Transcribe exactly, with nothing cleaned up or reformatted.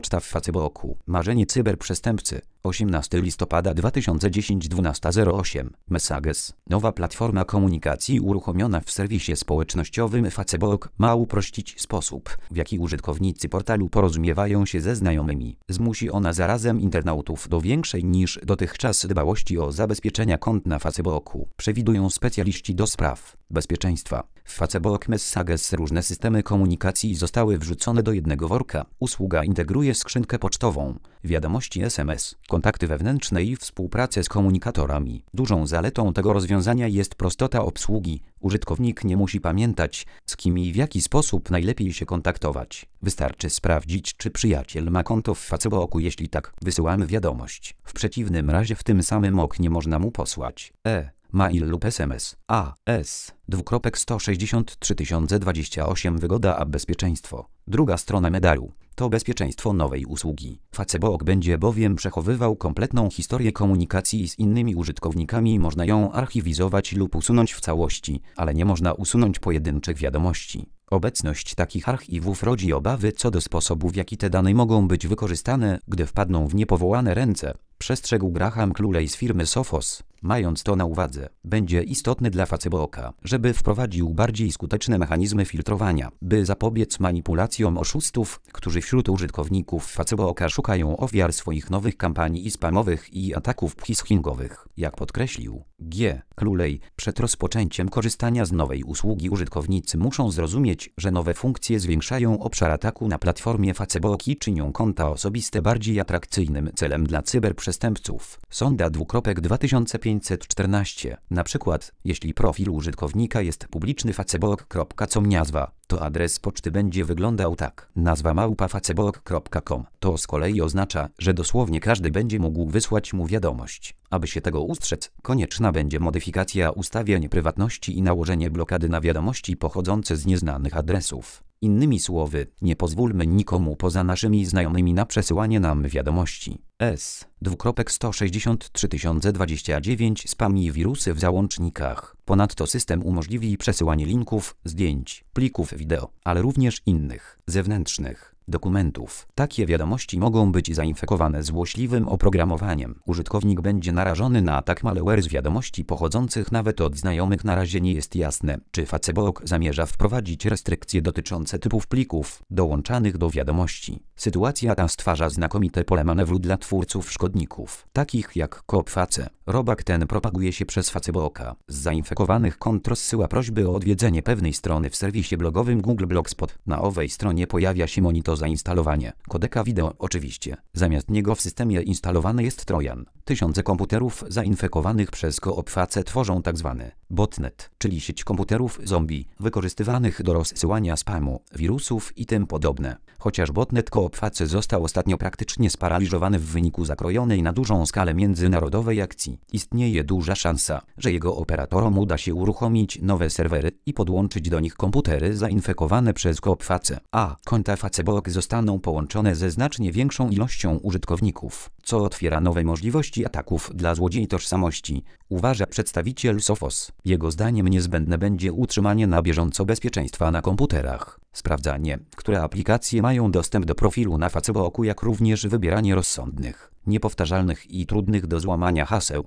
poczta w Facebooku. Marzenie cyberprzestępcy. osiemnastego listopada dwa tysiące dziesiątego, dwunasta zero osiem. Messages. Nowa platforma komunikacji uruchomiona w serwisie społecznościowym Facebook ma uprościć sposób, w jaki użytkownicy portalu porozumiewają się ze znajomymi. Zmusi ona zarazem internautów do większej niż dotychczas dbałości o zabezpieczenia kont na Facebooku, przewidują specjaliści do spraw bezpieczeństwa. W Facebook Messages różne systemy komunikacji zostały wrzucone do jednego worka. Usługa integruje skrzynkę pocztową, wiadomości S M S, kontakty wewnętrzne i współpracę z komunikatorami. Dużą zaletą tego rozwiązania jest prostota obsługi. Użytkownik nie musi pamiętać, z kim i w jaki sposób najlepiej się kontaktować. Wystarczy sprawdzić, czy przyjaciel ma konto w Facebooku. Jeśli tak, wysyłamy wiadomość. W przeciwnym razie w tym samym oknie można mu posłać e mail lub S M S. A S dwukropek sto sześćdziesiąt trzy tysiące dwadzieścia osiem. Wygoda a bezpieczeństwo. Druga strona medalu to bezpieczeństwo nowej usługi. Facebook będzie bowiem przechowywał kompletną historię komunikacji z innymi użytkownikami. Można ją archiwizować lub usunąć w całości, ale nie można usunąć pojedynczych wiadomości. Obecność takich archiwów rodzi obawy co do sposobu, w jaki te dane mogą być wykorzystane, gdy wpadną w niepowołane ręce. Przestrzegł Graham Cluley z firmy Sophos. Mając to na uwadze, będzie istotne dla Facebooka, żeby wprowadził bardziej skuteczne mechanizmy filtrowania, by zapobiec manipulacjom oszustów, którzy wśród użytkowników Facebooka szukają ofiar swoich nowych kampanii spamowych i ataków phishingowych. Jak podkreślił G. Cluley, przed rozpoczęciem korzystania z nowej usługi użytkownicy muszą zrozumieć, że nowe funkcje zwiększają obszar ataku na platformie Facebook i czynią konta osobiste bardziej atrakcyjnym celem dla cyberprzestępców. Sonda dwa tysiące pięćset czternaście. Na przykład, jeśli profil użytkownika jest publiczny facebook.com nazwa, to adres poczty będzie wyglądał tak: nazwa małpa facebook kropka com. To z kolei oznacza, że dosłownie każdy będzie mógł wysłać mu wiadomość. Aby się tego ustrzec, konieczna będzie modyfikacja ustawień prywatności i nałożenie blokady na wiadomości pochodzące z nieznanych adresów. Innymi słowy, nie pozwólmy nikomu poza naszymi znajomymi na przesyłanie nam wiadomości. S dwukropek sto sześćdziesiąt trzy tysiące dwadzieścia dziewięć. Spam i wirusy w załącznikach. Ponadto system umożliwi przesyłanie linków, zdjęć, plików wideo, ale również innych, zewnętrznych dokumentów. Takie wiadomości mogą być zainfekowane złośliwym oprogramowaniem. Użytkownik będzie narażony na atak malware z wiadomości pochodzących nawet od znajomych. Na razie nie jest jasne, czy Facebook zamierza wprowadzić restrykcje dotyczące typów plików dołączanych do wiadomości. Sytuacja ta stwarza znakomite pole manewru dla twórców szkodników, takich jak Coopface. Robak ten propaguje się przez Facebooka. Z zainfekowanych kont rozsyła prośby o odwiedzenie pewnej strony w serwisie blogowym Google Blogspot. Na owej stronie pojawia się monitor zainstalowanie kodeka wideo oczywiście. Zamiast niego w systemie instalowany jest trojan. Tysiące komputerów zainfekowanych przez Coopface tworzą tzw. botnet, czyli sieć komputerów zombie, wykorzystywanych do rozsyłania spamu, wirusów i tym podobne. Chociaż botnet Coopface został ostatnio praktycznie sparaliżowany w wyniku zakrojonej na dużą skalę międzynarodowej akcji, istnieje duża szansa, że jego operatorom uda się uruchomić nowe serwery i podłączyć do nich komputery zainfekowane przez Coopface, a konta Facebook zostaną połączone ze znacznie większą ilością użytkowników, co otwiera nowe możliwości ataków dla złodziei tożsamości, uważa przedstawiciel Sophos. Jego zdaniem niezbędne będzie utrzymanie na bieżąco bezpieczeństwa na komputerach, sprawdzanie, które aplikacje mają dostęp do profilu na Facebooku, jak również wybieranie rozsądnych, niepowtarzalnych i trudnych do złamania haseł.